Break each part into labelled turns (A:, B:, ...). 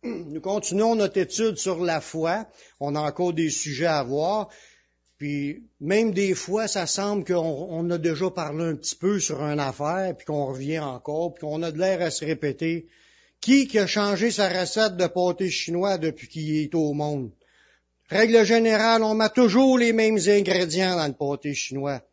A: Nous continuons notre étude sur la foi. On a encore des sujets à voir. Puis même des fois, ça semble qu'on a déjà parlé un petit peu sur une affaire, puis qu'on revient encore, puis qu'on a de l'air à se répéter. Qui a changé sa recette de pâté chinois depuis qu'il est au monde? Règle générale, on met toujours les mêmes ingrédients dans le pâté chinois.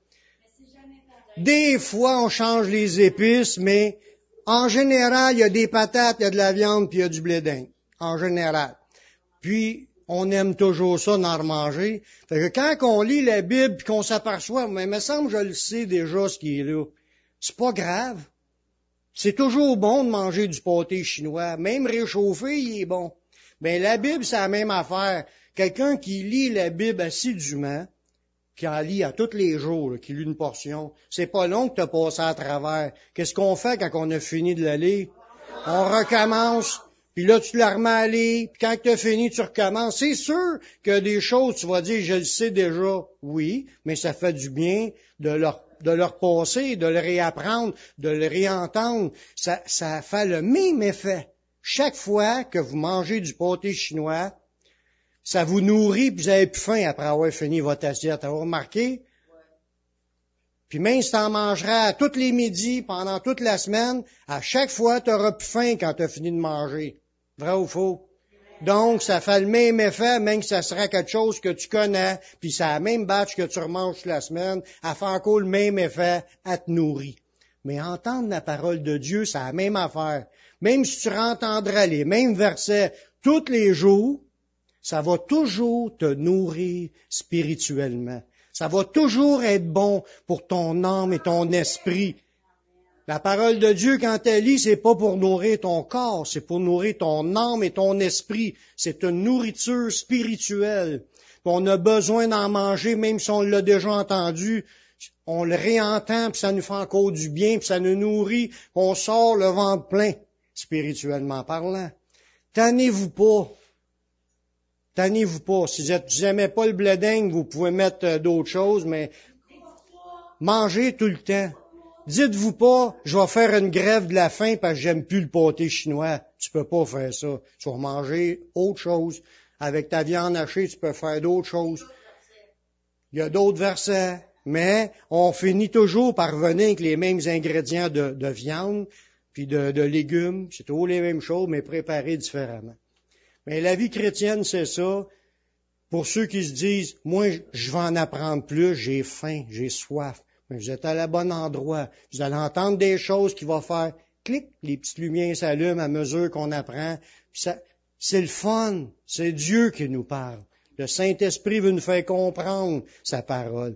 A: Des fois, on change les épices, mais en général, il y a des patates, il y a de la viande, puis il y a du blé d'Inde. En général. Puis, on aime toujours ça d'en remanger. Fait que quand on lit la Bible puis qu'on s'aperçoit, mais il me semble que je le sais déjà ce qui est là. C'est pas grave. C'est toujours bon de manger du pâté chinois. Même réchauffé, il est bon. Mais la Bible, c'est la même affaire. Quelqu'un qui lit la Bible assidûment, qui en lit à tous les jours, là, qui lit une portion, c'est pas long que tu as passé à travers. Qu'est-ce qu'on fait quand on a fini de la lire? On recommence. Puis là, tu la remets à lire, puis quand tu as fini, tu recommences. C'est sûr que des choses, tu vas dire, je le sais déjà, oui, mais ça fait du bien de le repasser, de le réapprendre, de le réentendre. Ça fait le même effet. Chaque fois que vous mangez du pâté chinois, ça vous nourrit, puis vous avez plus faim après avoir fini votre assiette. Avez-vous remarqué? Puis même si tu en mangeras tous les midis, pendant toute la semaine, à chaque fois, tu auras plus faim quand tu as fini de manger. Vrai ou faux? Donc, ça fait le même effet, même que ça sera quelque chose que tu connais, puis c'est la même batch que tu remanges toute la semaine, elle fait encore le même effet, elle te nourrit. Mais entendre la parole de Dieu, c'est la même affaire. Même si tu entendras les mêmes versets tous les jours, ça va toujours te nourrir spirituellement. Ça va toujours être bon pour ton âme et ton esprit. La parole de Dieu, quand elle lit, c'est pas pour nourrir ton corps, c'est pour nourrir ton âme et ton esprit. C'est une nourriture spirituelle. On a besoin d'en manger, même si on l'a déjà entendu. On le réentend, puis ça nous fait encore du bien, puis ça nous nourrit. On sort le ventre plein, spirituellement parlant. Tannez-vous pas. Tannez-vous pas. Si vous n'aimez pas le blé d'Inde, vous pouvez mettre d'autres choses, mais mangez tout le temps. Dites-vous pas, je vais faire une grève de la faim parce que j'aime plus le pâté chinois. Tu peux pas faire ça. Tu vas manger autre chose. Avec ta viande hachée, tu peux faire d'autres choses. Il y a d'autres versets. Mais on finit toujours par revenir avec les mêmes ingrédients de viande puis de légumes. C'est toujours les mêmes choses, mais préparées différemment. Mais la vie chrétienne, c'est ça. Pour ceux qui se disent, moi, je vais en apprendre plus, j'ai faim, j'ai soif. Mais vous êtes à la bonne endroit. Vous allez entendre des choses qui vont faire clic, les petites lumières s'allument à mesure qu'on apprend. C'est le fun. C'est Dieu qui nous parle. Le Saint-Esprit veut nous faire comprendre sa parole.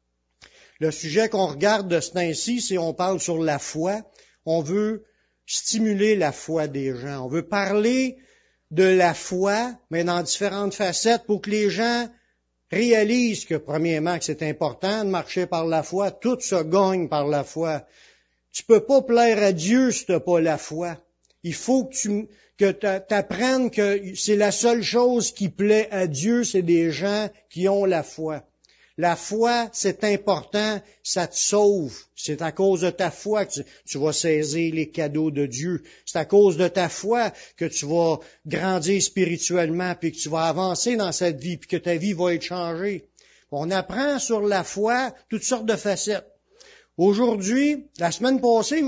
A: Le sujet qu'on regarde de ce temps-ci, c'est on parle sur la foi. On veut stimuler la foi des gens. On veut parler de la foi, mais dans différentes facettes pour que les gens réalisent que, premièrement, que c'est important de marcher par la foi. Tout se gagne par la foi. Tu peux pas plaire à Dieu si tu n'as pas la foi. Il faut que tu apprennes que c'est la seule chose qui plaît à Dieu, c'est des gens qui ont la foi. La foi, c'est important, ça te sauve. C'est à cause de ta foi que tu vas saisir les cadeaux de Dieu. C'est à cause de ta foi que tu vas grandir spirituellement, puis que tu vas avancer dans cette vie, puis que ta vie va être changée. On apprend sur la foi toutes sortes de facettes. Aujourd'hui, la semaine passée,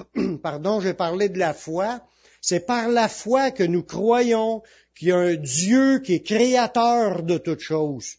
A: j'ai parlé de la foi. C'est par la foi que nous croyons qu'il y a un Dieu qui est créateur de toutes choses.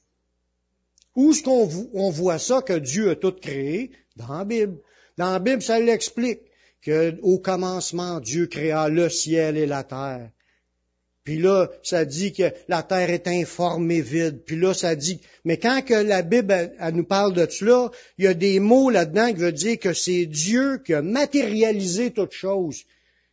A: Où est-ce qu'on voit ça, que Dieu a tout créé? Dans la Bible. Dans la Bible, ça l'explique, qu'au commencement, Dieu créa le ciel et la terre. Puis là, ça dit que la terre est informe et vide. Puis là, ça dit... Mais quand que la Bible elle nous parle de cela, il y a des mots là-dedans qui veulent dire que c'est Dieu qui a matérialisé toute chose.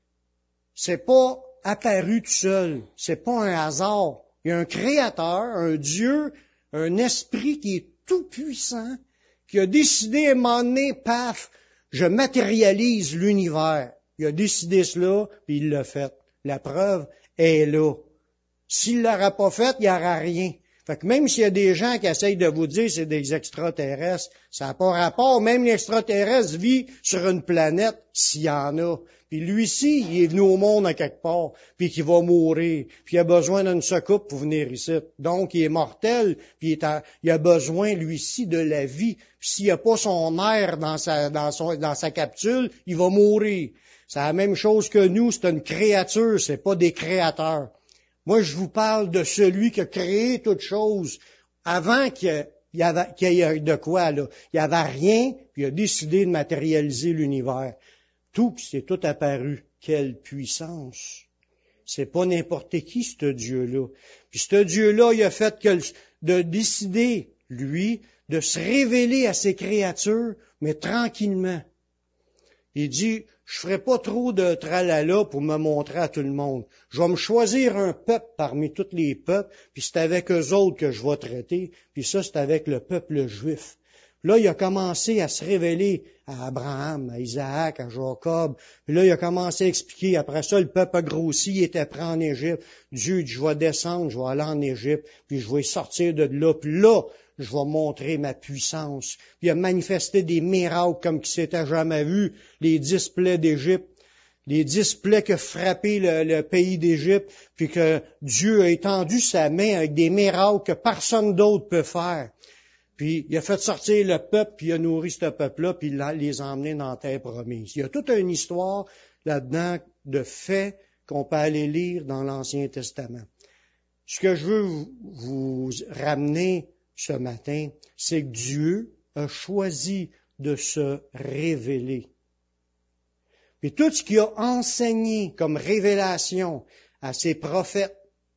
A: C'est pas apparu tout seul. C'est pas un hasard. Il y a un créateur, un Dieu, un esprit qui est tout puissant, qui a décidé à un moment donné, paf, je matérialise l'univers. Il a décidé cela, puis il l'a fait. La preuve est là. S'il l'aurait pas fait, il n'y aurait rien. Fait que même s'il y a des gens qui essayent de vous dire que c'est des extraterrestres, ça n'a pas rapport. Même l'extraterrestre vit sur une planète, s'il y en a. Puis lui-ci, il est venu au monde à quelque part, puis qu'il va mourir, puis il a besoin d'une secoupe pour venir ici. Donc, il est mortel, puis il a besoin, lui-ci, de la vie. Puis s'il n'y a pas son air dans sa capsule, il va mourir. C'est la même chose que nous, c'est une créature, c'est pas des créateurs. Moi, je vous parle de celui qui a créé toute chose avant qu'il y ait de quoi, là. Il n'y avait rien, puis il a décidé de matérialiser l'univers. C'est tout apparu. Quelle puissance! C'est pas n'importe qui, ce Dieu-là. Puis ce Dieu-là, il a fait de décider, lui, de se révéler à ses créatures, mais tranquillement. Il dit, je ferai pas trop de tralala pour me montrer à tout le monde. Je vais me choisir un peuple parmi tous les peuples, puis c'est avec eux autres que je vais traiter, puis ça, c'est avec le peuple juif. Là, il a commencé à se révéler à Abraham, à Isaac, à Jacob. Puis là, il a commencé à expliquer. Après ça, le peuple a grossi, il était prêt en Égypte. Dieu dit, je vais descendre, je vais aller en Égypte, puis je vais sortir de là. Puis là, je vais montrer ma puissance. Puis il a manifesté des miracles comme qui s'était jamais vu. Les 10 plaies d'Égypte. Les 10 plaies qui ont frappé le pays d'Égypte. Puis que Dieu a étendu sa main avec des miracles que personne d'autre peut faire. Puis il a fait sortir le peuple, puis il a nourri ce peuple-là, puis il les a emmenés dans la terre promise. Il y a toute une histoire là-dedans de faits qu'on peut aller lire dans l'Ancien Testament. Ce que je veux vous ramener ce matin, c'est que Dieu a choisi de se révéler. Puis tout ce qu'il a enseigné comme révélation à ses prophètes,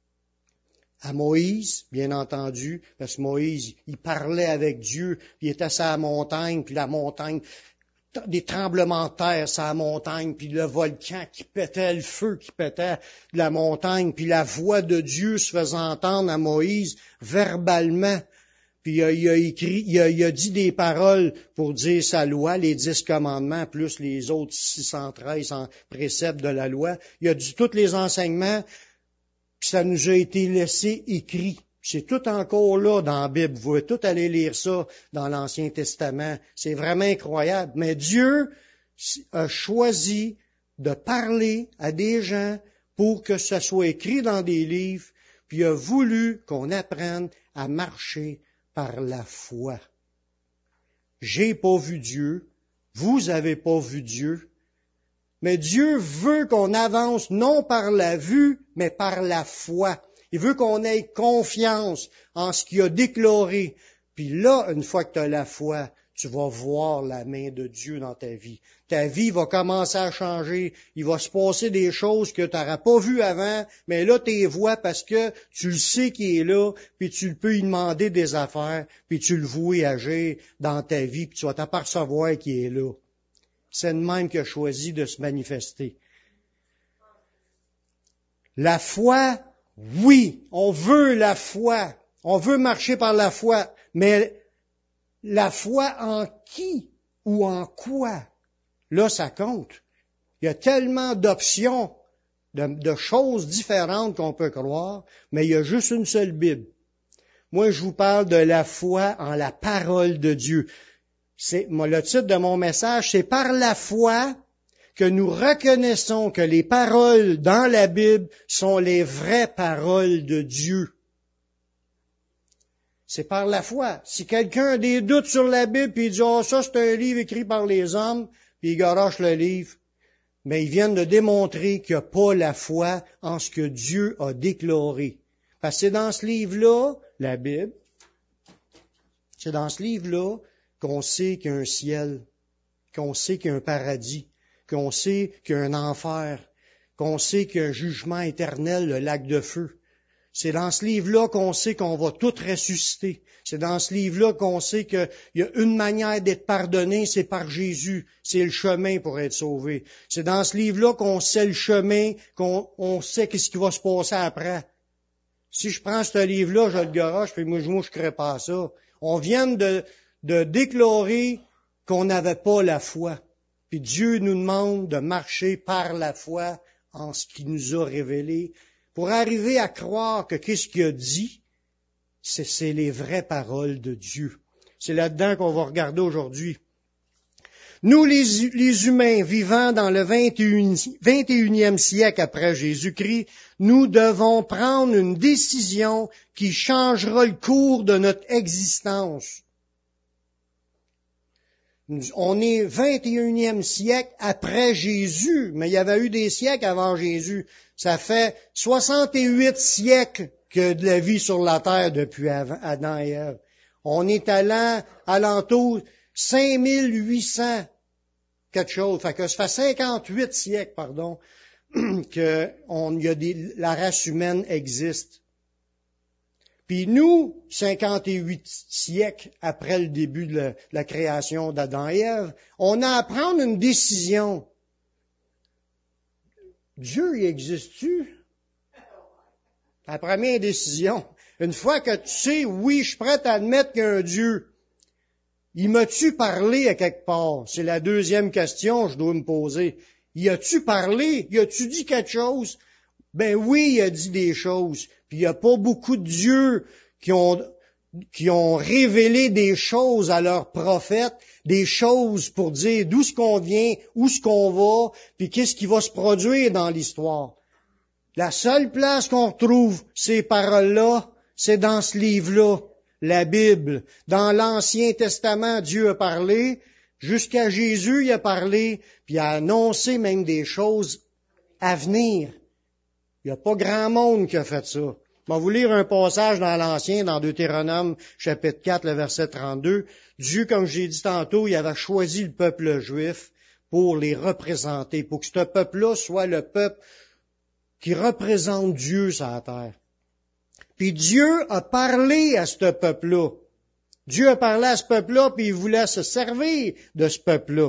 A: à Moïse, bien entendu, parce que Moïse, il parlait avec Dieu, puis il était sur la montagne, puis la montagne, des tremblements de terre sur la montagne, puis le volcan qui pétait, le feu qui pétait de la montagne, puis la voix de Dieu se faisait entendre à Moïse verbalement. Puis il a dit des paroles pour dire sa loi, les 10 commandements, plus les autres 613 préceptes de la loi. Il a dit tous les enseignements, puis ça nous a été laissé écrit. C'est tout encore là dans la Bible. Vous pouvez tout aller lire ça dans l'Ancien Testament. C'est vraiment incroyable. Mais Dieu a choisi de parler à des gens pour que ça soit écrit dans des livres, puis il a voulu qu'on apprenne à marcher par la foi. J'ai pas vu Dieu. Vous avez pas vu Dieu. Mais Dieu veut qu'on avance non par la vue, mais par la foi. Il veut qu'on ait confiance en ce qu'il a déclaré. Puis là, une fois que tu as la foi, tu vas voir la main de Dieu dans ta vie. Ta vie va commencer à changer. Il va se passer des choses que tu n'auras pas vues avant, mais là, tu les vois parce que tu le sais qu'il est là, puis tu peux lui demander des affaires, puis tu le vois agir dans ta vie, puis tu vas t'apercevoir qu'il est là. C'est le même qui a choisi de se manifester. La foi, oui, on veut la foi. On veut marcher par la foi. Mais la foi en qui ou en quoi? Là, ça compte. Il y a tellement d'options, de choses différentes qu'on peut croire, mais il y a juste une seule Bible. Moi, je vous parle de la foi en la parole de Dieu. Le titre de mon message, c'est « Par la foi que nous reconnaissons que les paroles dans la Bible sont les vraies paroles de Dieu. » C'est par la foi. Si quelqu'un a des doutes sur la Bible, puis il dit « Oh, ça, c'est un livre écrit par les hommes », puis il garoche le livre, mais ils viennent de démontrer qu'il n'y a pas la foi en ce que Dieu a déclaré. Parce que c'est dans ce livre-là, la Bible, c'est dans ce livre-là qu'on sait qu'il y a un ciel, qu'on sait qu'il y a un paradis, qu'on sait qu'il y a un enfer, qu'on sait qu'il y a un jugement éternel, le lac de feu. C'est dans ce livre-là qu'on sait qu'on va tout ressusciter. C'est dans ce livre-là qu'on sait qu'il y a une manière d'être pardonné, c'est par Jésus. C'est le chemin pour être sauvé. C'est dans ce livre-là qu'on sait le chemin, qu'on sait qu'est-ce qui va se passer après. Si je prends ce livre-là, je le garoche, puis moi je ne crée pas à ça. On vient de déclarer qu'on n'avait pas la foi. Puis Dieu nous demande de marcher par la foi en ce qu'il nous a révélé pour arriver à croire que qu'est-ce qu'il a dit, c'est les vraies paroles de Dieu. C'est là-dedans qu'on va regarder aujourd'hui. Nous, les humains vivant dans le 21e siècle après Jésus-Christ, nous devons prendre une décision qui changera le cours de notre existence. On est 21e siècle après Jésus, mais il y avait eu des siècles avant Jésus. Ça fait 68 siècles que de la vie sur la terre depuis Adam et Ève. On est alentour 5800 quelque chose. Fait que ça fait 58 siècles, que la race humaine existe. Puis nous, 58 siècles après le début de la création d'Adam et Ève, on a à prendre une décision. Dieu, il existe-tu? La première décision. Une fois que tu sais, oui, je suis prêt à admettre qu'il y a un Dieu. Il m'a-tu parlé à quelque part? C'est la deuxième question que je dois me poser. Y a-tu parlé? Y a-tu dit quelque chose? Ben oui, il a dit des choses. Puis il n'y a pas beaucoup de dieux qui ont révélé des choses à leurs prophètes, des choses pour dire d'où ce qu'on vient, où ce qu'on va, puis qu'est-ce qui va se produire dans l'histoire. La seule place qu'on retrouve ces paroles-là, c'est dans ce livre-là, la Bible. Dans l'Ancien Testament, Dieu a parlé. Jusqu'à Jésus, il a parlé, puis il a annoncé même des choses à venir. Il n'y a pas grand monde qui a fait ça. Je vais vous lire un passage dans l'Ancien, dans Deutéronome, chapitre 4, le verset 32. Dieu, comme j'ai dit tantôt, il avait choisi le peuple juif pour les représenter, pour que ce peuple-là soit le peuple qui représente Dieu sur la terre. Puis Dieu a parlé à ce peuple-là. Dieu a parlé à ce peuple-là, puis il voulait se servir de ce peuple-là.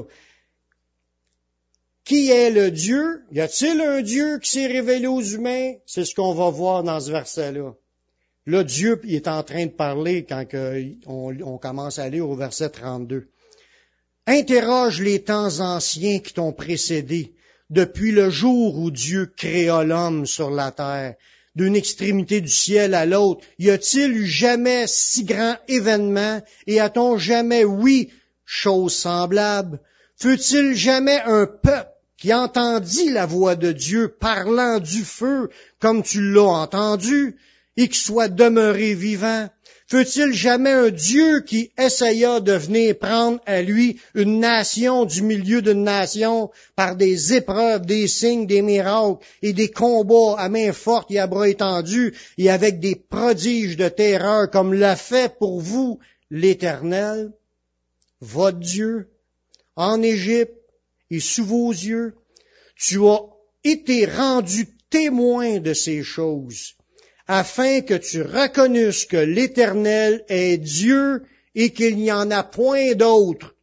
A: Qui est le Dieu? Y a-t-il un Dieu qui s'est révélé aux humains? C'est ce qu'on va voir dans ce verset-là. Là, Dieu il est en train de parler quand on commence à lire au verset 32. Interroge les temps anciens qui t'ont précédé, depuis le jour où Dieu créa l'homme sur la terre, d'une extrémité du ciel à l'autre. Y a-t-il eu jamais si grand événement, et a-t-on jamais, oui, chose semblable? Fut-il jamais un peuple qui entendit la voix de Dieu parlant du feu comme tu l'as entendu, et qui soit demeuré vivant? Fut-il jamais un Dieu qui essaya de venir prendre à lui une nation du milieu d'une nation par des épreuves, des signes, des miracles et des combats à main forte et à bras étendus et avec des prodiges de terreur comme l'a fait pour vous l'Éternel, votre Dieu, en Égypte et sous vos yeux? Tu as été rendu témoin de ces choses, afin que tu reconnaisses que l'Éternel est Dieu et qu'il n'y en a point d'autre.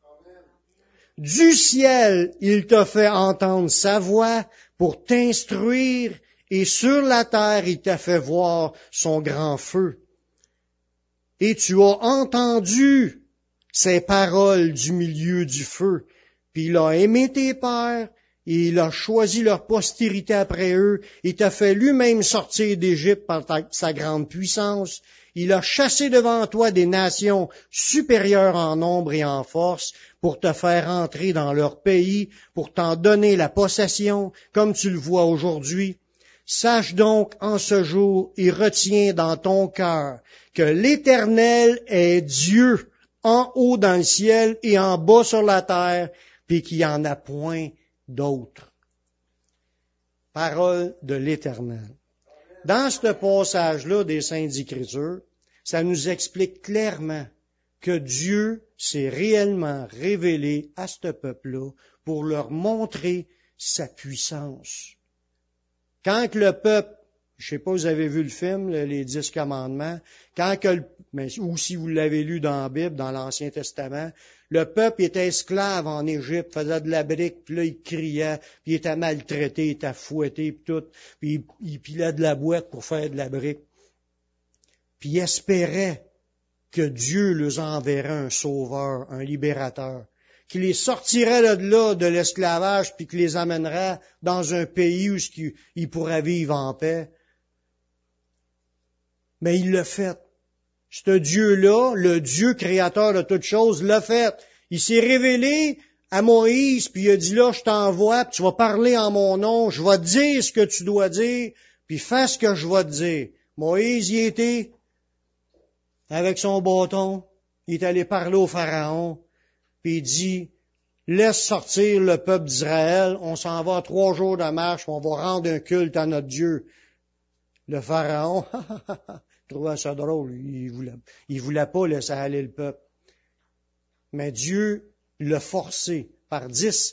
A: Du ciel, il t'a fait entendre sa voix pour t'instruire, et sur la terre, il t'a fait voir son grand feu. Et tu as entendu ces paroles du milieu du feu, puis il a aimé tes pères, et il a choisi leur postérité après eux, il t'a fait lui-même sortir d'Égypte par sa grande puissance, il a chassé devant toi des nations supérieures en nombre et en force, pour te faire entrer dans leur pays, pour t'en donner la possession, comme tu le vois aujourd'hui. Sache donc en ce jour et retiens dans ton cœur que l'Éternel est Dieu, en haut dans le ciel et en bas sur la terre, puis qu'il n'y en a point d'autres. Parole de l'Éternel. Dans ce passage-là des Saintes Écritures, ça nous explique clairement que Dieu s'est réellement révélé à ce peuple-là pour leur montrer sa puissance. Quand que le peuple, je sais pas, vous avez vu le film, les 10 commandements, ou si vous l'avez lu dans la Bible, dans l'Ancien Testament, le peuple était esclave en Égypte, faisait de la brique, puis là, il criait, puis il était maltraité, il était fouetté, puis tout, puis il pilait de la boîte pour faire de la brique. Puis il espérait que Dieu leur enverrait un sauveur, un libérateur, qui les sortirait de là, de l'esclavage, puis qui les amènerait dans un pays où ils pourraient vivre en paix. Mais il l'a fait. Ce Dieu-là, le Dieu créateur de toutes choses, l'a fait. Il s'est révélé à Moïse, puis il a dit là, je t'envoie, puis tu vas parler en mon nom, je vais te dire ce que tu dois dire, puis fais ce que je vais te dire. Moïse y était avec son bâton, il est allé parler au Pharaon, puis il dit, laisse sortir le peuple d'Israël, on s'en va 3 jours de marche, on va rendre un culte à notre Dieu. Le Pharaon, trouvait ça drôle, il voulait pas laisser aller le peuple. Mais Dieu l'a forcé par 10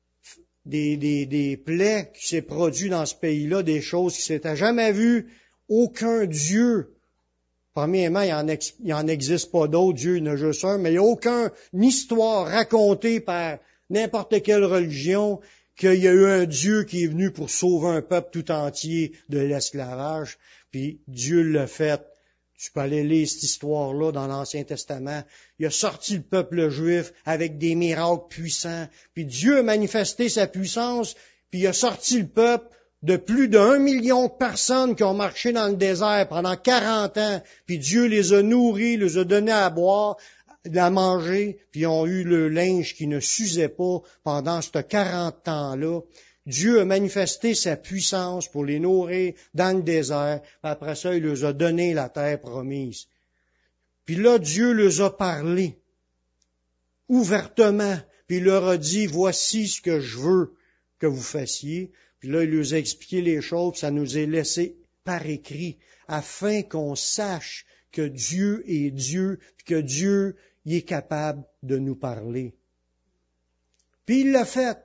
A: des plaies qui s'est produit dans ce pays-là, des choses qui s'étaient jamais vues. Aucun Dieu, premièrement, il en existe pas d'autres, Dieu il y en a juste un, mais il n'y a aucune histoire racontée par n'importe quelle religion qu'il y a eu un Dieu qui est venu pour sauver un peuple tout entier de l'esclavage, puis Dieu l'a fait. Tu peux aller lire cette histoire-là dans l'Ancien Testament. Il a sorti le peuple juif avec des miracles puissants. Puis Dieu a manifesté sa puissance, puis il a sorti le peuple de plus d'1 million de personnes qui ont marché dans le désert pendant 40 ans. Puis Dieu les a nourris, les a donnés à boire, à manger, puis ils ont eu le linge qui ne s'usait pas pendant ces 40 ans-là. Dieu a manifesté sa puissance pour les nourrir dans le désert. Après ça, il leur a donné la terre promise. Puis là, Dieu leur a parlé ouvertement. Puis il leur a dit, voici ce que je veux que vous fassiez. Puis là, il leur a expliqué les choses, ça nous est laissé par écrit, afin qu'on sache que Dieu est Dieu, puis que Dieu il est capable de nous parler. Puis il l'a fait.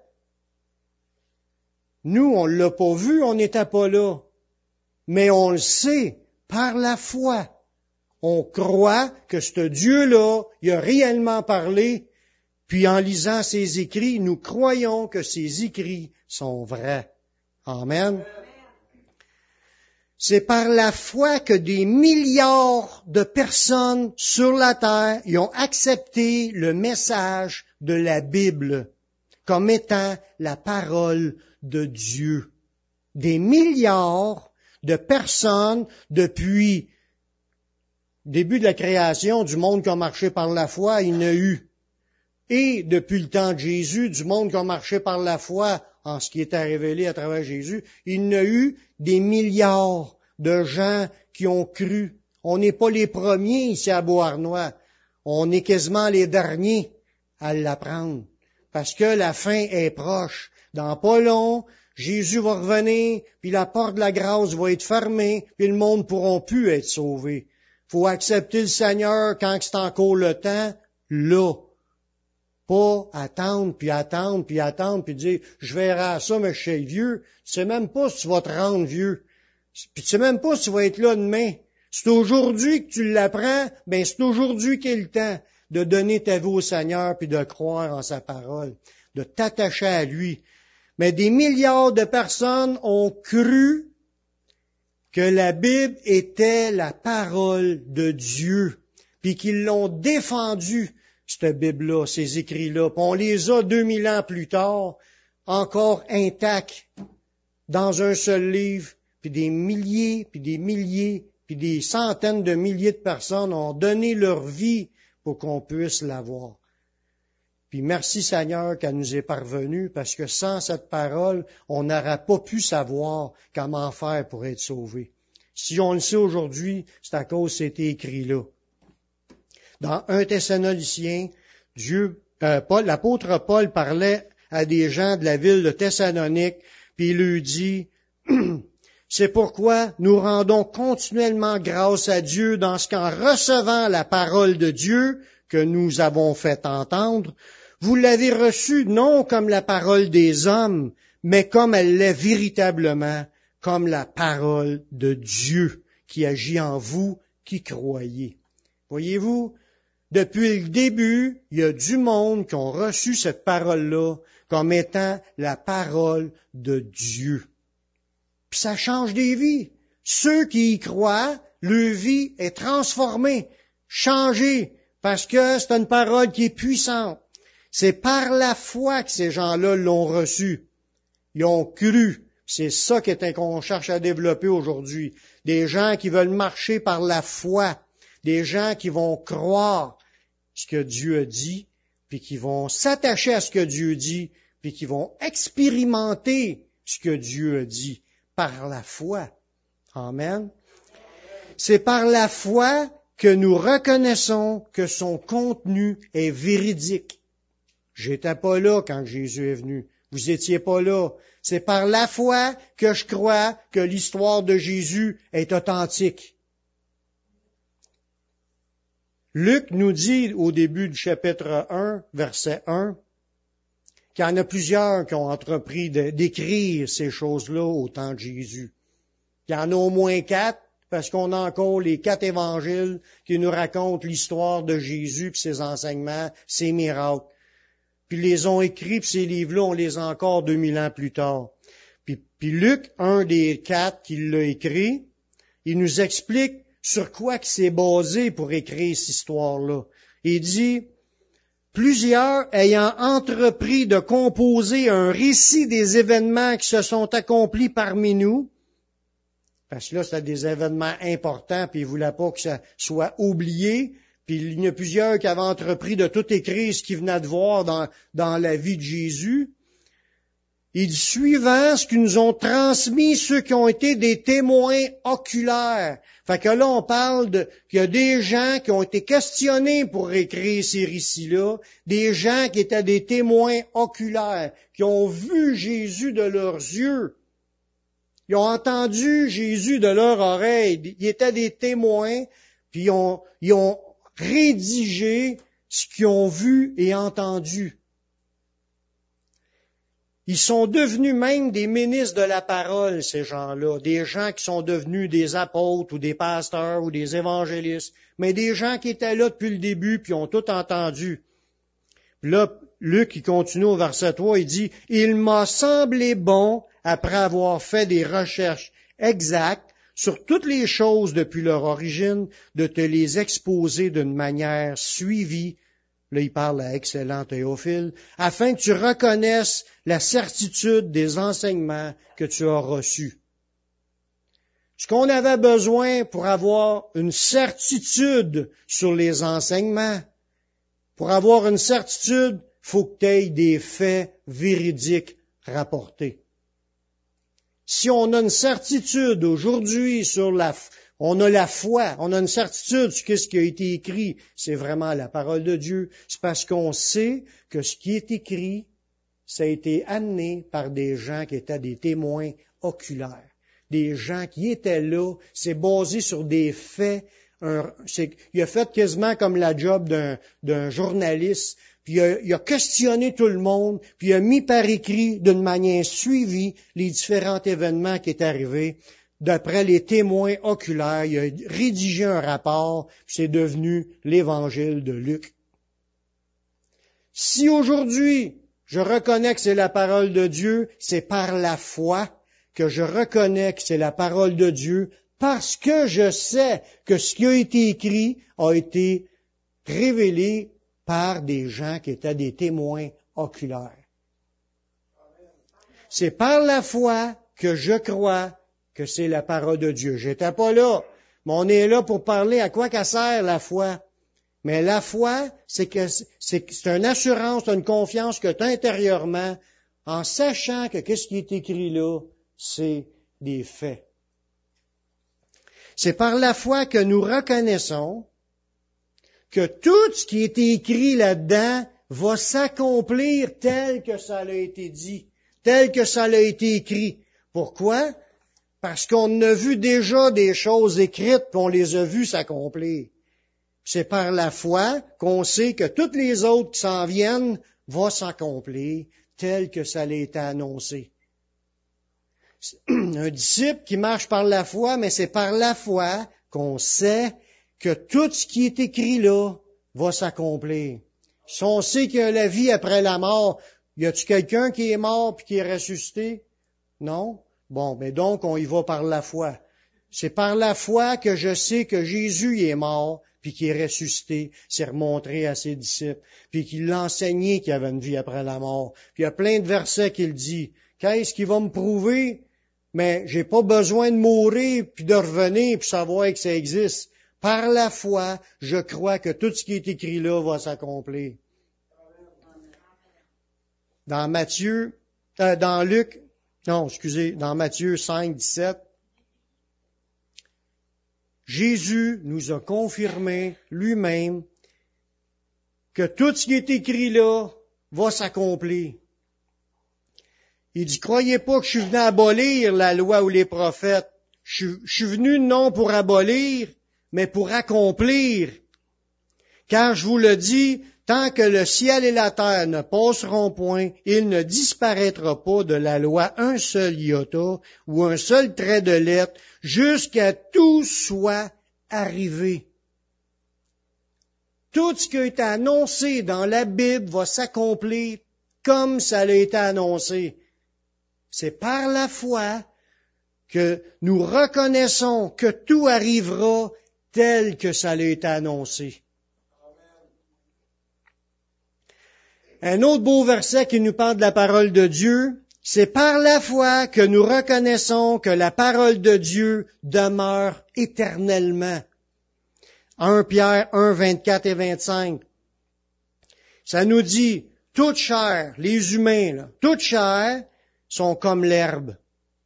A: Nous, on ne l'a pas vu, on n'était pas là. Mais on le sait par la foi. On croit que ce Dieu-là, il a réellement parlé, puis en lisant ses écrits, nous croyons que ses écrits sont vrais. Amen. C'est par la foi que des milliards de personnes sur la terre y ont accepté le message de la Bible comme étant la parole de Dieu. Des milliards de personnes depuis le début de la création du monde qui a marché par la foi, il y en a eu. Et depuis le temps de Jésus, du monde qui a marché par la foi en ce qui était révélé à travers Jésus, il y en a eu des milliards de gens qui ont cru. On n'est pas les premiers ici à Beauharnois. On est quasiment les derniers à l'apprendre. Parce que la fin est proche. Dans pas long, Jésus va revenir, puis la porte de la grâce va être fermée, puis le monde ne pourra plus être sauvé. Faut accepter le Seigneur quand c'est encore le temps, là. Pas attendre, puis dire, je verrai ça, mais je suis vieux. Tu sais même pas si tu vas te rendre vieux. Puis tu sais même pas si tu vas être là demain. C'est aujourd'hui que tu l'apprends, ben c'est aujourd'hui qu'est le temps de donner ta vie au Seigneur, puis de croire en sa parole, de t'attacher à lui. Mais des milliards de personnes ont cru que la Bible était la parole de Dieu, puis qu'ils l'ont défendue, cette Bible-là, ces écrits-là. Puis on les a 2000 ans plus tard, encore intacts, dans un seul livre, puis des milliers, puis des centaines de milliers de personnes ont donné leur vie pour qu'on puisse l'avoir. Puis merci Seigneur qu'elle nous est parvenue, parce que sans cette parole, on n'aurait pas pu savoir comment faire pour être sauvé. Si on le sait aujourd'hui, c'est à cause de cet écrit-là. Dans 1 Thessaloniciens, l'apôtre Paul parlait à des gens de la ville de Thessalonique, puis il lui dit, « C'est pourquoi nous rendons continuellement grâce à Dieu dans ce qu'en recevant la parole de Dieu que nous avons fait entendre, vous l'avez reçue non comme la parole des hommes, mais comme elle l'est véritablement, comme la parole de Dieu qui agit en vous qui croyez. » Voyez-vous, depuis le début, il y a du monde qui ont reçu cette parole-là comme étant la parole de Dieu. Puis ça change des vies. Ceux qui y croient, leur vie est transformée, changée, parce que c'est une parole qui est puissante. C'est par la foi que ces gens-là l'ont reçue. Ils ont cru. C'est ça qu'on cherche à développer aujourd'hui. Des gens qui veulent marcher par la foi. des gens qui vont croire ce que Dieu a dit, puis qui vont s'attacher à ce que Dieu dit, puis qui vont expérimenter ce que Dieu a dit par la foi. Amen. C'est par la foi que nous reconnaissons que son contenu est véridique. J'étais pas là quand Jésus est venu. Vous étiez pas là. C'est par la foi que je crois que l'histoire de Jésus est authentique. Luc nous dit au début du chapitre 1, verset 1, qu'il y en a plusieurs qui ont entrepris d'écrire ces choses-là au temps de Jésus. Il y en a au moins 4, parce qu'on a encore les 4 évangiles qui nous racontent l'histoire de Jésus, puis ses enseignements, ses miracles. Puis ils les ont écrits, puis ces livres-là, on les a encore 2000 ans plus tard. Puis Luc, un des 4 qui l'a écrit, il nous explique sur quoi il s'est basé pour écrire cette histoire-là. Il dit, plusieurs ayant entrepris de composer un récit des événements qui se sont accomplis parmi nous, parce que là, c'était des événements importants, puis il ne voulait pas que ça soit oublié. Puis il y en a plusieurs qui avaient entrepris de tout écrire ce qu'ils venaient de voir dans la vie de Jésus. Il dit, suivant ce qu'ils nous ont transmis ceux qui ont été des témoins oculaires. Fait que là, on parle qu'il y a des gens qui ont été questionnés pour écrire ces récits-là, des gens qui étaient des témoins oculaires, qui ont vu Jésus de leurs yeux. Ils ont entendu Jésus de leur oreille. Ils étaient des témoins, puis ils ont rédigé ce qu'ils ont vu et entendu. Ils sont devenus même des ministres de la parole, ces gens-là, des gens qui sont devenus des apôtres ou des pasteurs ou des évangélistes, mais des gens qui étaient là depuis le début puis ont tout entendu. Puis là, Luc, il continue au verset 3, il dit, « Il m'a semblé bon, après avoir fait des recherches exactes sur toutes les choses depuis leur origine, de te les exposer d'une manière suivie. » Là, il parle à excellent Théophile, « afin que tu reconnaisses la certitude des enseignements que tu as reçus. » Ce qu'on avait besoin pour avoir une certitude sur les enseignements, pour avoir une certitude, faut que tu aies des faits véridiques rapportés. Si on a une certitude aujourd'hui on a la foi, on a une certitude sur ce qui a été écrit, c'est vraiment la parole de Dieu. C'est parce qu'on sait que ce qui est écrit, ça a été amené par des gens qui étaient des témoins oculaires. Des gens qui étaient là, c'est basé sur des faits. Il a fait quasiment comme la job d'un journaliste, puis il a questionné tout le monde, puis il a mis par écrit d'une manière suivie les différents événements qui étaient arrivés. D'après les témoins oculaires, il a rédigé un rapport, puis c'est devenu l'Évangile de Luc. Si aujourd'hui, je reconnais que c'est la parole de Dieu, c'est par la foi que je reconnais que c'est la parole de Dieu, parce que je sais que ce qui a été écrit a été révélé par des gens qui étaient des témoins oculaires. C'est par la foi que je crois que c'est la parole de Dieu. J'étais pas là, mais on est là pour parler à quoi qu'elle sert la foi. Mais la foi, c'est une assurance, une confiance que tu as intérieurement, en sachant que qu'est-ce qui est écrit là, c'est des faits. C'est par la foi que nous reconnaissons que tout ce qui est écrit là-dedans va s'accomplir tel que ça a été dit, tel que ça a été écrit. Pourquoi? Parce qu'on a vu déjà des choses écrites, puis on les a vues s'accomplir. C'est par la foi qu'on sait que toutes les autres qui s'en viennent vont s'accomplir tel que ça a été annoncé. Un disciple qui marche par la foi, mais c'est par la foi qu'on sait que tout ce qui est écrit là va s'accomplir. Si on sait qu'il y a la vie après la mort, y a-t-il quelqu'un qui est mort puis qui est ressuscité? Non? Bon, mais donc on y va par la foi. C'est par la foi que je sais que Jésus est mort puis qu'il est ressuscité, s'est remontré à ses disciples, puis qu'il l'a enseigné qu'il y avait une vie après la mort. Puis il y a plein de versets qu'il dit. Qu'est-ce qui va me prouver? Mais j'ai pas besoin de mourir puis de revenir puis savoir que ça existe. Par la foi, je crois que tout ce qui est écrit là va s'accomplir. Dans Matthieu 5, 17, Jésus nous a confirmé lui-même que tout ce qui est écrit là va s'accomplir. Il dit, croyez pas que je suis venu abolir la loi ou les prophètes. Je suis venu non pour abolir, mais pour accomplir. Car je vous le dis, tant que le ciel et la terre ne passeront point, il ne disparaîtra pas de la loi un seul iota ou un seul trait de lettre, jusqu'à tout soit arrivé. Tout ce qui a été annoncé dans la Bible va s'accomplir comme ça a été annoncé. C'est par la foi que nous reconnaissons que tout arrivera tel que ça a été annoncé. Un autre beau verset qui nous parle de la parole de Dieu, c'est par la foi que nous reconnaissons que la parole de Dieu demeure éternellement. 1 Pierre 1, 24 et 25. Ça nous dit, toute chair, les humains, là, toute chair sont comme l'herbe.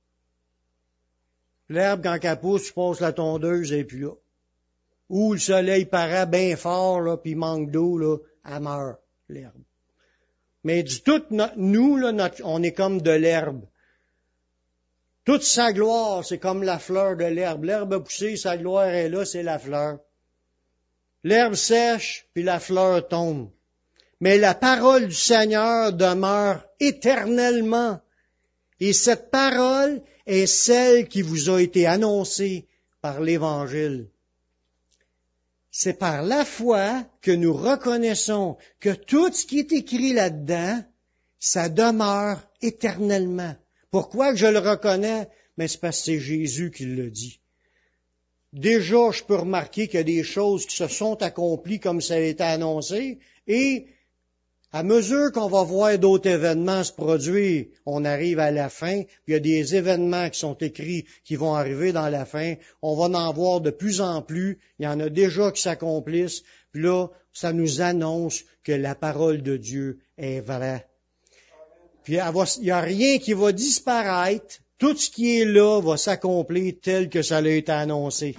A: L'herbe, quand elle pousse, tu passes la tondeuse et puis là. Ou le soleil paraît bien fort, là, puis il manque d'eau, là, elle meurt, l'herbe. Mais du tout, nous, là, on est comme de l'herbe. Toute sa gloire, c'est comme la fleur de l'herbe. L'herbe a poussé, sa gloire est là, c'est la fleur. L'herbe sèche, puis la fleur tombe. Mais la parole du Seigneur demeure éternellement. Et cette parole est celle qui vous a été annoncée par l'Évangile. C'est par la foi que nous reconnaissons que tout ce qui est écrit là-dedans, ça demeure éternellement. Pourquoi que je le reconnais? Mais c'est parce que c'est Jésus qui le dit. Déjà, je peux remarquer qu'il y a des choses qui se sont accomplies comme ça a été annoncé, et à mesure qu'on va voir d'autres événements se produire, on arrive à la fin, puis il y a des événements qui sont écrits qui vont arriver dans la fin, on va en voir de plus en plus, il y en a déjà qui s'accomplissent, puis là, ça nous annonce que la parole de Dieu est vraie. Puis il n'y a rien qui va disparaître, tout ce qui est là va s'accomplir tel que ça a été annoncé.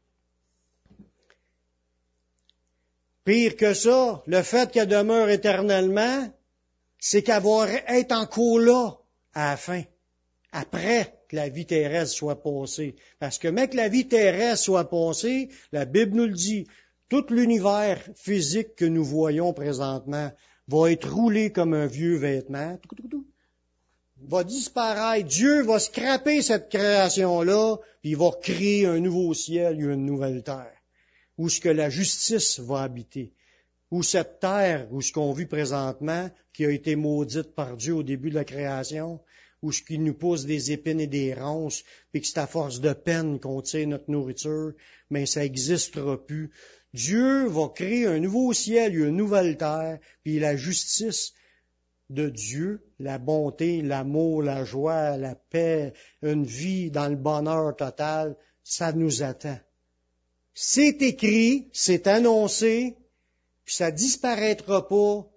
A: Pire que ça, le fait qu'elle demeure éternellement, c'est qu'elle va être encore là à la fin, après que la vie terrestre soit passée. Parce que même que la vie terrestre soit passée, la Bible nous le dit, tout l'univers physique que nous voyons présentement va être roulé comme un vieux vêtement, va disparaître. Dieu va scraper cette création-là, puis il va créer un nouveau ciel et une nouvelle terre, où ce que la justice va habiter, où cette terre, où ce qu'on vit présentement, qui a été maudite par Dieu au début de la création, où ce qui nous pousse des épines et des ronces, puis que c'est à force de peine qu'on tire notre nourriture, mais ça n'existera plus. Dieu va créer un nouveau ciel et une nouvelle terre, puis la justice de Dieu, la bonté, l'amour, la joie, la paix, une vie dans le bonheur total, ça nous attend. C'est écrit, c'est annoncé, puis ça disparaîtra pas.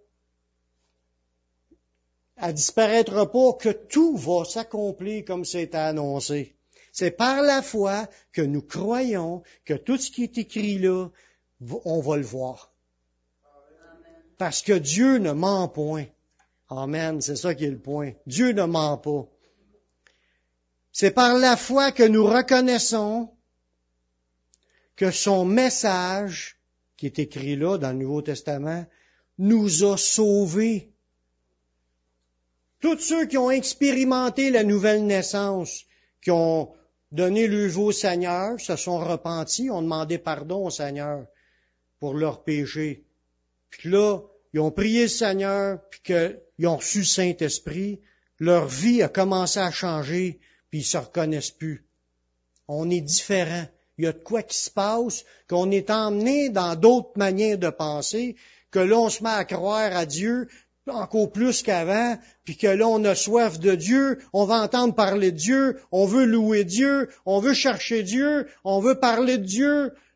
A: Elle disparaîtra pas que tout va s'accomplir comme c'est annoncé. C'est par la foi que nous croyons que tout ce qui est écrit là, on va le voir. Parce que Dieu ne ment point. Amen, c'est ça qui est le point. Dieu ne ment pas. C'est par la foi que nous reconnaissons que son message, qui est écrit là dans le Nouveau Testament, nous a sauvés. Tous ceux qui ont expérimenté la nouvelle naissance, qui ont donné le vœu au Seigneur, se sont repentis, ont demandé pardon au Seigneur pour leurs péchés. Puis là, ils ont prié le Seigneur, puis qu'ils ont reçu le Saint-Esprit, leur vie a commencé à changer, puis ils se reconnaissent plus. On est différents. Il y a de quoi qui se passe, qu'on est emmené dans d'autres manières de penser, que là, on se met à croire à Dieu encore plus qu'avant, puis que là, on a soif de Dieu, on va entendre parler de Dieu, on veut louer Dieu, on veut chercher Dieu, on veut parler de Dieu.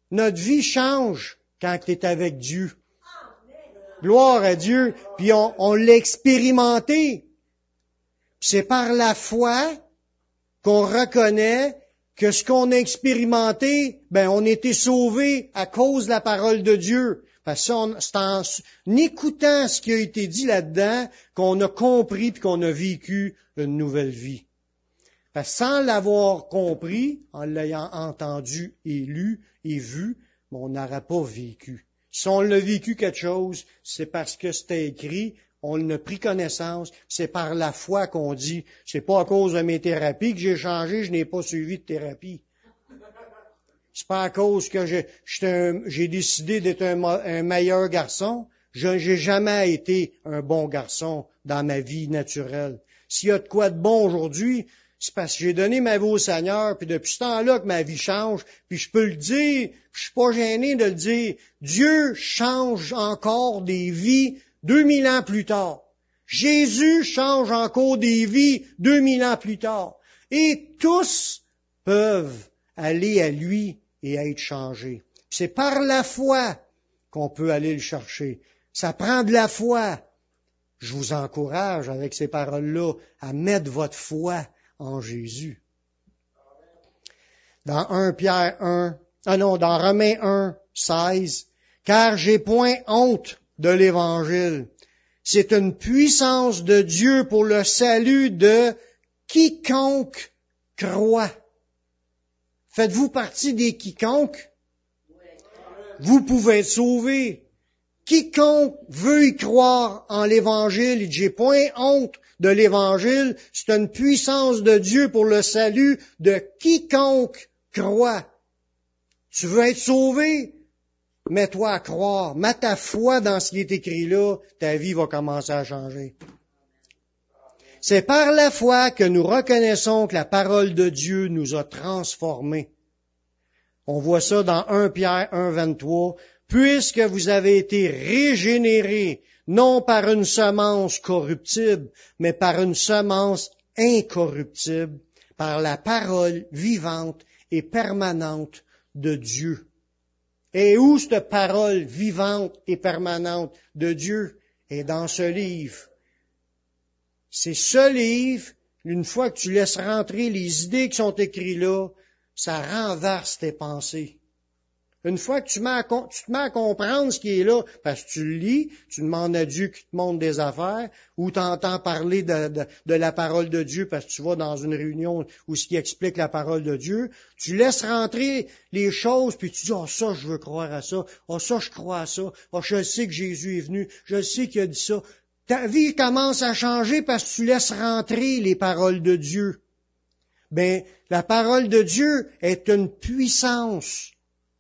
A: Notre vie change quand tu es avec Dieu. Gloire à Dieu. Puis on l'a expérimenté. Puis c'est par la foi qu'on reconnaît que ce qu'on a expérimenté, on a été sauvé à cause de la parole de Dieu. Parce que c'est en écoutant ce qui a été dit là-dedans qu'on a compris puis qu'on a vécu une nouvelle vie. Parce que sans l'avoir compris, en l'ayant entendu et lu et vu, on n'aurait pas vécu. Si on l'a vécu quelque chose, c'est parce que c'était écrit, on en a pris connaissance, c'est par la foi qu'on dit, c'est pas à cause de mes thérapies que j'ai changé, je n'ai pas suivi de thérapie. C'est pas à cause que j'ai décidé d'être un meilleur garçon. J'ai jamais été un bon garçon dans ma vie naturelle. S'il y a de quoi de bon aujourd'hui, c'est parce que j'ai donné ma vie au Seigneur, puis depuis ce temps-là que ma vie change, puis je peux le dire, puis je suis pas gêné de le dire. Dieu change encore des vies 2000 ans plus tard. Jésus change encore des vies 2000 ans plus tard. Et tous peuvent aller à lui et être changés. C'est par la foi qu'on peut aller le chercher. Ça prend de la foi. Je vous encourage avec ces paroles-là à mettre votre foi en Jésus. Dans dans Romains 1, 16, car j'ai point honte de l'Évangile. C'est une puissance de Dieu pour le salut de quiconque croit. Faites-vous partie des quiconques? Vous pouvez être sauvés. Quiconque veut y croire en l'Évangile, il dit, j'ai point honte de l'Évangile, c'est une puissance de Dieu pour le salut de quiconque croit. Tu veux être sauvé? Mets-toi à croire, mets ta foi dans ce qui est écrit là, ta vie va commencer à changer. C'est par la foi que nous reconnaissons que la parole de Dieu nous a transformés. On voit ça dans 1 Pierre 1, 23. Puisque vous avez été régénérés, non par une semence corruptible, mais par une semence incorruptible, par la parole vivante et permanente de Dieu. Et où cette parole vivante et permanente de Dieu est dans ce livre. C'est ce livre, une fois que tu laisses rentrer les idées qui sont écrites là, ça renverse tes pensées. Une fois que tu te mets à comprendre ce qui est là, parce que tu le lis, tu demandes à Dieu qu'il te montre des affaires, ou tu entends parler de la parole de Dieu parce que tu vas dans une réunion où ce qui explique la parole de Dieu, tu laisses rentrer les choses, puis tu dis, ça, je veux croire à ça, ça, je crois à ça, je sais que Jésus est venu, je sais qu'il a dit ça. Ta vie commence à changer parce que tu laisses rentrer les paroles de Dieu. La parole de Dieu est une puissance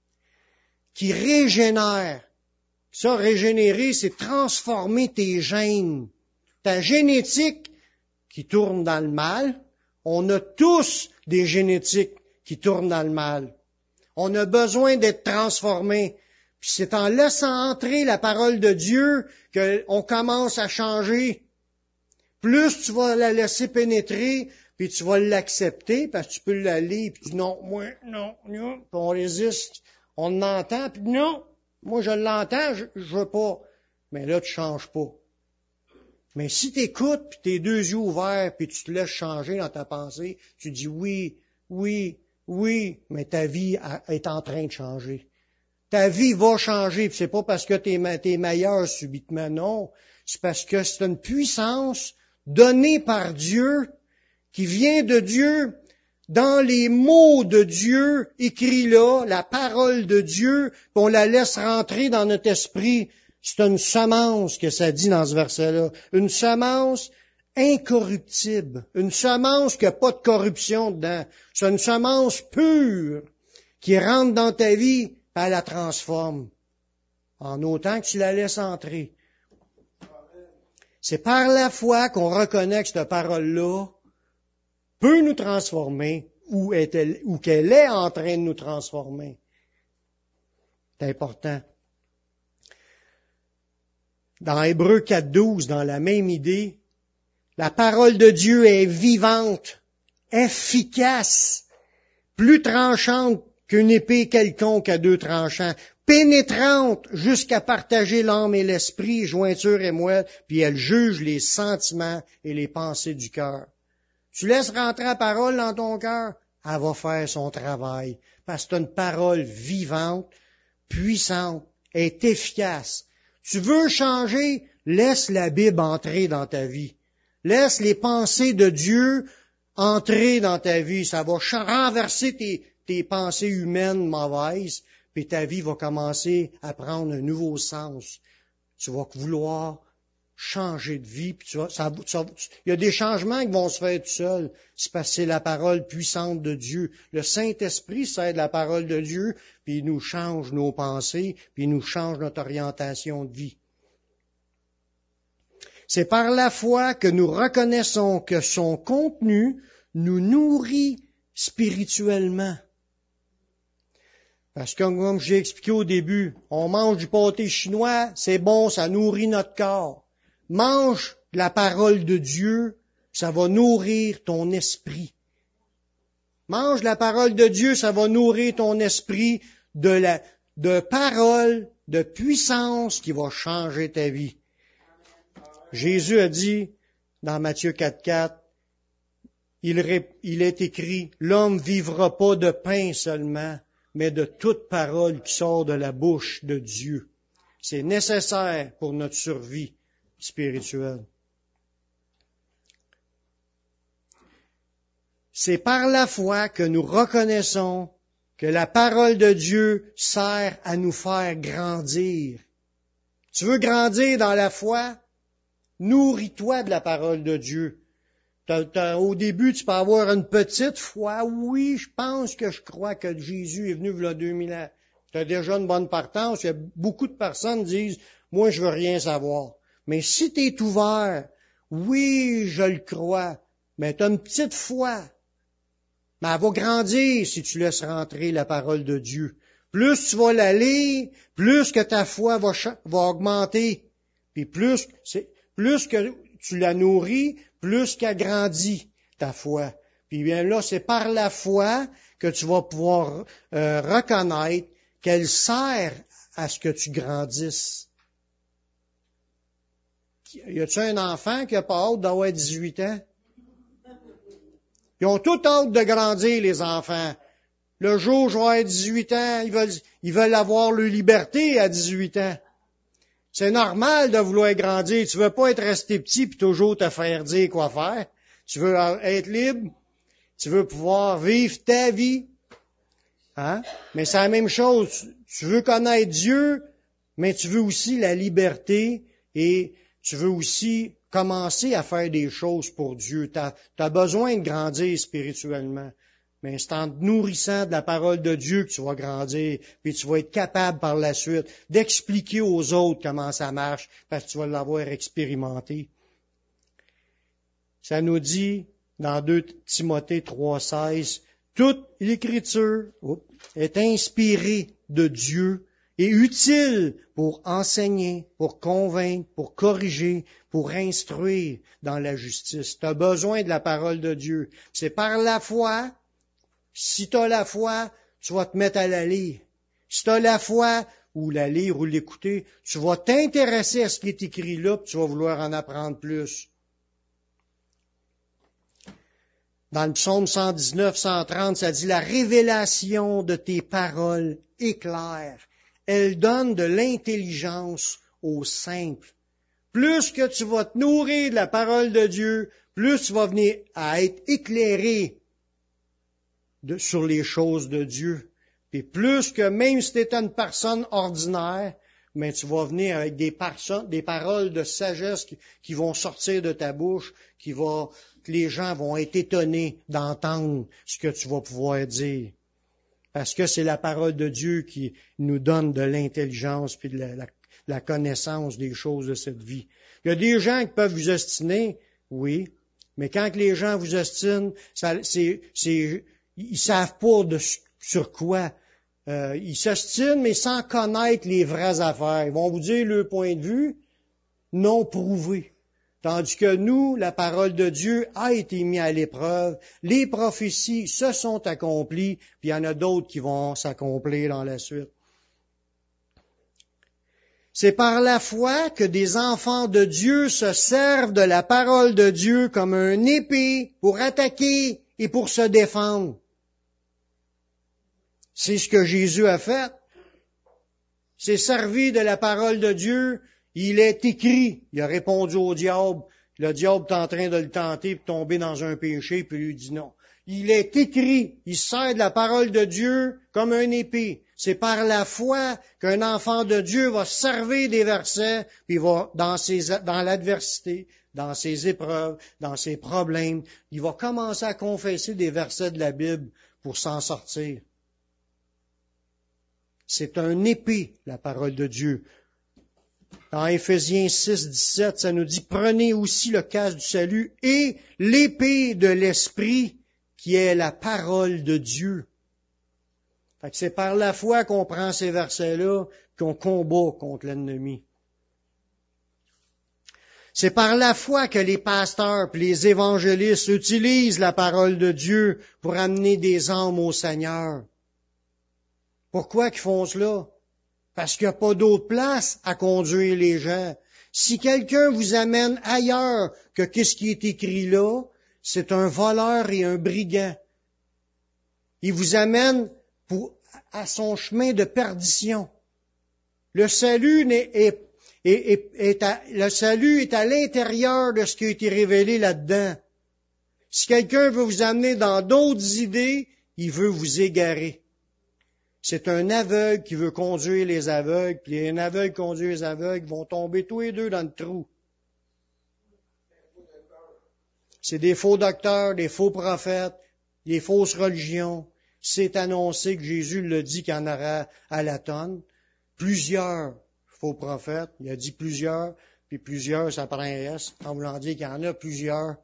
A: qui régénère. Ça, régénérer, c'est transformer tes gènes. Ta génétique qui tourne dans le mal. On a tous des génétiques qui tournent dans le mal. On a besoin d'être transformés. Puis c'est en laissant entrer la parole de Dieu qu'on commence à changer. Plus tu vas la laisser pénétrer, puis tu vas l'accepter, parce que tu peux la lire, puis tu dis non, puis on résiste. On l'entend, puis non, moi je l'entends, je veux pas. Mais là, tu changes pas. Mais si tu écoutes, puis tes deux yeux ouverts, puis tu te laisses changer dans ta pensée, tu dis oui, mais ta vie est en train de changer. Ta vie va changer, puis c'est pas parce que t'es meilleur subitement, non. C'est parce que c'est une puissance donnée par Dieu, qui vient de Dieu, dans les mots de Dieu écrits là, la parole de Dieu, puis on la laisse rentrer dans notre esprit. C'est une semence que ça dit dans ce verset-là. Une semence incorruptible. Une semence qui n'a pas de corruption dedans. C'est une semence pure qui rentre dans ta vie, puis elle la transforme. En autant que tu la laisses entrer. C'est par la foi qu'on reconnaît que cette parole-là peut nous transformer ou qu'elle est en train de nous transformer. C'est important. Dans Hébreux 4.12, dans la même idée, la parole de Dieu est vivante, efficace, plus tranchante qu'une épée quelconque à deux tranchants, pénétrante jusqu'à partager l'âme et l'esprit, jointure et moelle, puis elle juge les sentiments et les pensées du cœur. Tu laisses rentrer la parole dans ton cœur, elle va faire son travail, parce que c'est une parole vivante, puissante, est efficace. Tu veux changer, laisse la Bible entrer dans ta vie. Laisse les pensées de Dieu entrer dans ta vie. Ça va renverser tes pensées humaines mauvaises, puis ta vie va commencer à prendre un nouveau sens. Tu vas vouloir changer de vie, puis il y a des changements qui vont se faire tout seuls. C'est parce que c'est la parole puissante de Dieu. Le Saint-Esprit sert de la parole de Dieu, puis il nous change nos pensées, puis il nous change notre orientation de vie. C'est par la foi que nous reconnaissons que son contenu nous nourrit spirituellement. Parce que, comme j'ai expliqué au début, on mange du pâté chinois, c'est bon, ça nourrit notre corps. Mange la parole de Dieu, ça va nourrir ton esprit. Mange la parole de Dieu, ça va nourrir ton esprit de parole, de puissance qui va changer ta vie. Jésus a dit dans Matthieu 4,4, il est écrit, l'homme vivra pas de pain seulement, mais de toute parole qui sort de la bouche de Dieu. C'est nécessaire pour notre survie spirituelle. C'est par la foi que nous reconnaissons que la parole de Dieu sert à nous faire grandir. Tu veux grandir dans la foi? Nourris-toi de la parole de Dieu. Au début, tu peux avoir une petite foi. Oui, je pense que je crois que Jésus est venu il y a 2000 ans. Tu as déjà une bonne partance. Il y a beaucoup de personnes qui disent, moi, je veux rien savoir. Mais si tu es ouvert, oui, je le crois, mais tu as une petite foi. Mais elle va grandir si tu laisses rentrer la parole de Dieu. Plus tu vas la lire, plus que ta foi va augmenter. Puis plus que tu la nourris, plus qu'elle grandit, ta foi. Puis bien là, c'est par la foi que tu vas pouvoir reconnaître qu'elle sert à ce que tu grandisses. Y a-tu un enfant qui a pas hâte d'avoir 18 ans? Ils ont tout hâte de grandir, les enfants. Le jour où je vais avoir 18 ans, ils veulent avoir leur liberté à 18 ans. C'est normal de vouloir grandir. Tu veux pas être resté petit puis toujours te faire dire quoi faire. Tu veux être libre. Tu veux pouvoir vivre ta vie. Hein? Mais c'est la même chose. Tu veux connaître Dieu, mais tu veux aussi la liberté et tu veux aussi commencer à faire des choses pour Dieu. Tu as besoin de grandir spirituellement. Mais c'est en te nourrissant de la parole de Dieu que tu vas grandir, puis tu vas être capable par la suite d'expliquer aux autres comment ça marche, parce que tu vas l'avoir expérimenté. Ça nous dit dans 2 Timothée 3,16, toute l'Écriture est inspirée de Dieu et utile pour enseigner, pour convaincre, pour corriger, pour instruire dans la justice. Tu as besoin de la parole de Dieu. C'est par la foi. Si tu as la foi, tu vas te mettre à la lire. Si tu as la foi, ou la lire ou l'écouter, tu vas t'intéresser à ce qui est écrit là, puis tu vas vouloir en apprendre plus. Dans le psaume 119, 130, ça dit « La révélation de tes paroles éclaire. Elle donne de l'intelligence aux simples. » Plus que tu vas te nourrir de la parole de Dieu, plus tu vas venir à être éclairé sur les choses de Dieu. Et plus que même si tu es une personne ordinaire, mais tu vas venir avec des paroles de sagesse qui vont sortir de ta bouche, que les gens vont être étonnés d'entendre ce que tu vas pouvoir dire. Parce que c'est la parole de Dieu qui nous donne de l'intelligence puis de la connaissance des choses de cette vie. Il y a des gens qui peuvent vous ostiner, oui, mais quand les gens vous ostinent, ils savent pas sur quoi. Ils s'ostinent, mais sans connaître les vraies affaires. Ils vont vous dire leur point de vue non prouvé. Tandis que nous, la parole de Dieu a été mise à l'épreuve, les prophéties se sont accomplies, puis il y en a d'autres qui vont s'accomplir dans la suite. C'est par la foi que des enfants de Dieu se servent de la parole de Dieu comme un épée pour attaquer et pour se défendre. C'est ce que Jésus a fait. S'est servi de la parole de Dieu. Il est écrit. Il a répondu au diable. Le diable est en train de le tenter de tomber dans un péché, puis lui dit non. Il est écrit. Il sert de la parole de Dieu comme un épée. C'est par la foi qu'un enfant de Dieu va servir des versets, puis va, dans l'adversité, dans ses épreuves, dans ses problèmes, il va commencer à confesser des versets de la Bible pour s'en sortir. C'est un épée, la parole de Dieu. Dans Éphésiens 6, 17, ça nous dit, prenez aussi le casque du salut et l'épée de l'Esprit, qui est la parole de Dieu. Fait que c'est par la foi qu'on prend ces versets-là, qu'on combat contre l'ennemi. C'est par la foi que les pasteurs et les évangélistes utilisent la parole de Dieu pour amener des âmes au Seigneur. Pourquoi qu'ils font cela? Parce qu'il n'y a pas d'autre place à conduire les gens. Si quelqu'un vous amène ailleurs que qu'est-ce qui est écrit là, c'est un voleur et un brigand. Il vous amène à son chemin de perdition. Le salut est à l'intérieur de ce qui a été révélé là-dedans. Si quelqu'un veut vous amener dans d'autres idées, il veut vous égarer. C'est un aveugle qui veut conduire les aveugles, puis un aveugle qui conduit les aveugles vont tomber tous les deux dans le trou. C'est des faux docteurs, des faux prophètes, des fausses religions. C'est annoncé que Jésus l'a dit qu'il y en aura à la tonne. Plusieurs faux prophètes, il a dit plusieurs, puis plusieurs, ça prend un S, en voulant dire qu'il y en a plusieurs.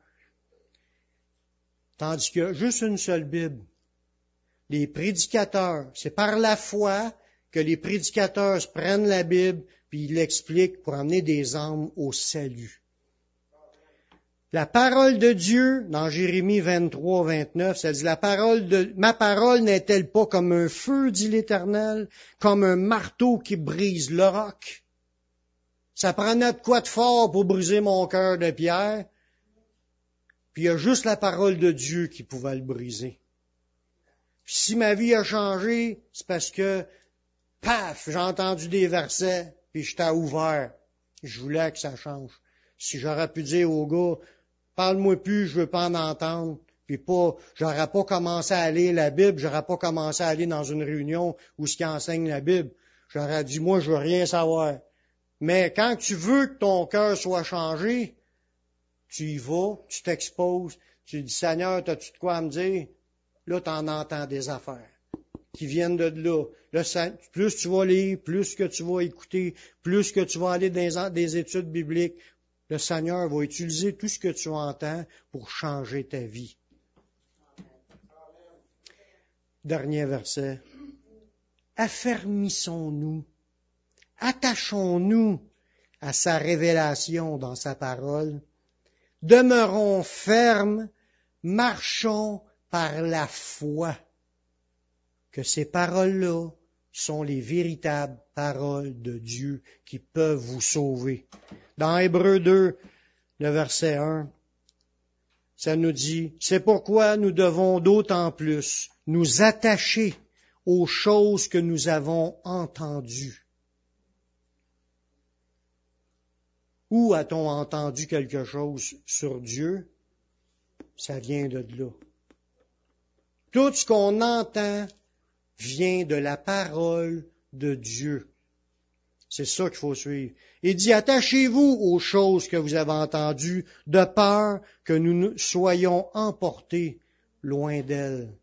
A: Tandis qu'il y a juste une seule Bible. Les prédicateurs, c'est par la foi que les prédicateurs se prennent la Bible puis ils l'expliquent pour amener des âmes au salut. La parole de Dieu, dans Jérémie 23, 29, ça dit, ma parole n'est-elle pas comme un feu, dit l'Éternel, comme un marteau qui brise le roc? Ça prenait de quoi de fort pour briser mon cœur de pierre, puis il y a juste la parole de Dieu qui pouvait le briser. Puis si ma vie a changé, c'est parce que, paf, j'ai entendu des versets, puis j'étais ouvert. Je voulais que ça change. Si j'aurais pu dire au gars, parle-moi plus, je veux pas en entendre, puis j'aurais pas commencé à lire la Bible, j'aurais pas commencé à aller dans une réunion où ce qui enseigne la Bible. J'aurais dit, moi, je veux rien savoir. Mais quand tu veux que ton cœur soit changé, tu y vas, tu t'exposes, tu dis, Seigneur, t'as-tu de quoi à me dire? Là, tu en entends des affaires qui viennent de là. Là, plus tu vas lire, plus que tu vas écouter, plus que tu vas aller dans des études bibliques, le Seigneur va utiliser tout ce que tu entends pour changer ta vie. Dernier verset. Affermissons-nous, attachons-nous à sa révélation dans sa parole, demeurons fermes, marchons par la foi, que ces paroles-là sont les véritables paroles de Dieu qui peuvent vous sauver. Dans Hébreux 2, le verset 1, ça nous dit, c'est pourquoi nous devons d'autant plus nous attacher aux choses que nous avons entendues. Où a-t-on entendu quelque chose sur Dieu? Ça vient de là. Tout ce qu'on entend vient de la parole de Dieu. C'est ça qu'il faut suivre. Il dit, attachez-vous aux choses que vous avez entendues, de peur que nous soyons emportés loin d'elles.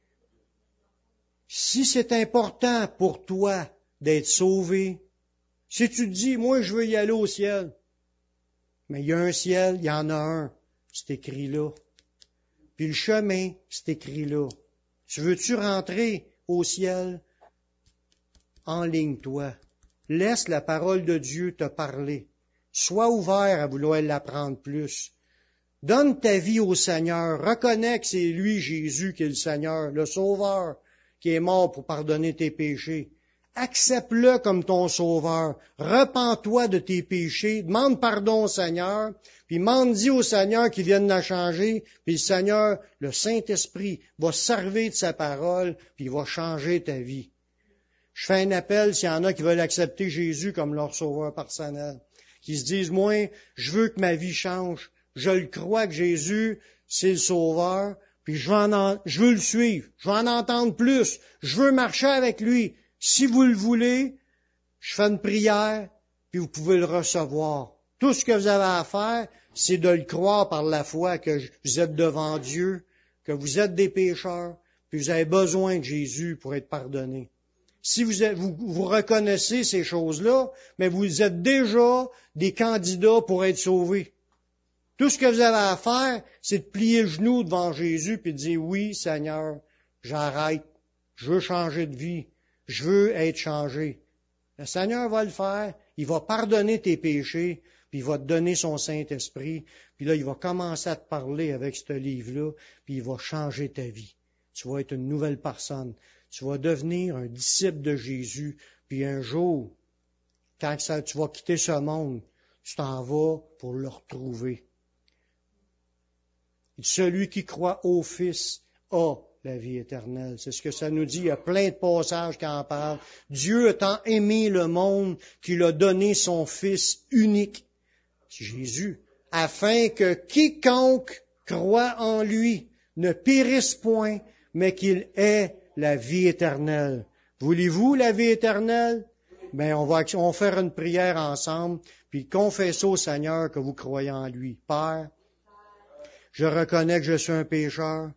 A: Si c'est important pour toi d'être sauvé, si tu te dis, moi je veux y aller au ciel, mais il y a un ciel, il y en a un, c'est écrit là. Puis le chemin, c'est écrit là. Tu veux-tu rentrer au ciel? Enligne-toi. Laisse la parole de Dieu te parler. Sois ouvert à vouloir l'apprendre plus. Donne ta vie au Seigneur. Reconnais que c'est lui, Jésus, qui est le Seigneur, le Sauveur, qui est mort pour pardonner tes péchés. Accepte-le comme ton Sauveur. Repens-toi de tes péchés. Demande pardon au Seigneur. Puis demande-y au Seigneur qu'il vienne la changer. Puis le Seigneur, le Saint-Esprit, va servir de sa parole, puis il va changer ta vie. Je fais un appel s'il y en a qui veulent accepter Jésus comme leur Sauveur personnel. Qui se disent, moi, je veux que ma vie change. Je le crois que Jésus, c'est le Sauveur. Puis je veux le suivre. Je veux en entendre plus. Je veux marcher avec lui. Si vous le voulez, je fais une prière, puis vous pouvez le recevoir. Tout ce que vous avez à faire, c'est de le croire par la foi que vous êtes devant Dieu, que vous êtes des pécheurs, puis vous avez besoin de Jésus pour être pardonné. Si vous reconnaissez ces choses-là, mais vous êtes déjà des candidats pour être sauvés. Tout ce que vous avez à faire, c'est de plier le genou devant Jésus puis de dire, oui, Seigneur, j'arrête, je veux changer de vie. Je veux être changé. Le Seigneur va le faire. Il va pardonner tes péchés, puis il va te donner son Saint-Esprit. Puis là, il va commencer à te parler avec ce livre-là, puis il va changer ta vie. Tu vas être une nouvelle personne. Tu vas devenir un disciple de Jésus. Puis un jour, quand tu vas quitter ce monde, tu t'en vas pour le retrouver. Celui qui croit au Fils a la vie éternelle. C'est ce que ça nous dit. Il y a plein de passages qui en parlent. Dieu a tant aimé le monde qu'il a donné son Fils unique, Jésus, afin que quiconque croit en lui ne périsse point, mais qu'il ait la vie éternelle. Voulez-vous la vie éternelle? Ben, on va faire une prière ensemble, puis confessez au Seigneur que vous croyez en lui. Père, je reconnais que je suis un pécheur,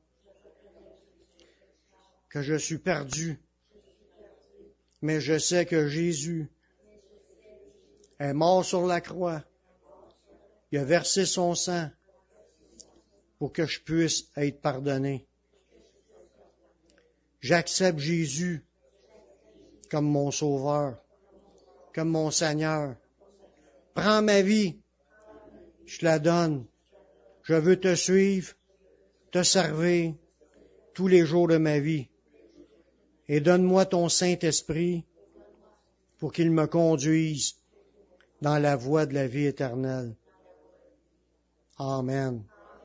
A: que je suis perdu, mais je sais que Jésus est mort sur la croix. Il a versé son sang pour que je puisse être pardonné. J'accepte Jésus comme mon Sauveur, comme mon Seigneur. Prends ma vie, je te la donne. Je veux te suivre, te servir tous les jours de ma vie. Et donne-moi ton Saint-Esprit pour qu'il me conduise dans la voie de la vie éternelle. Amen.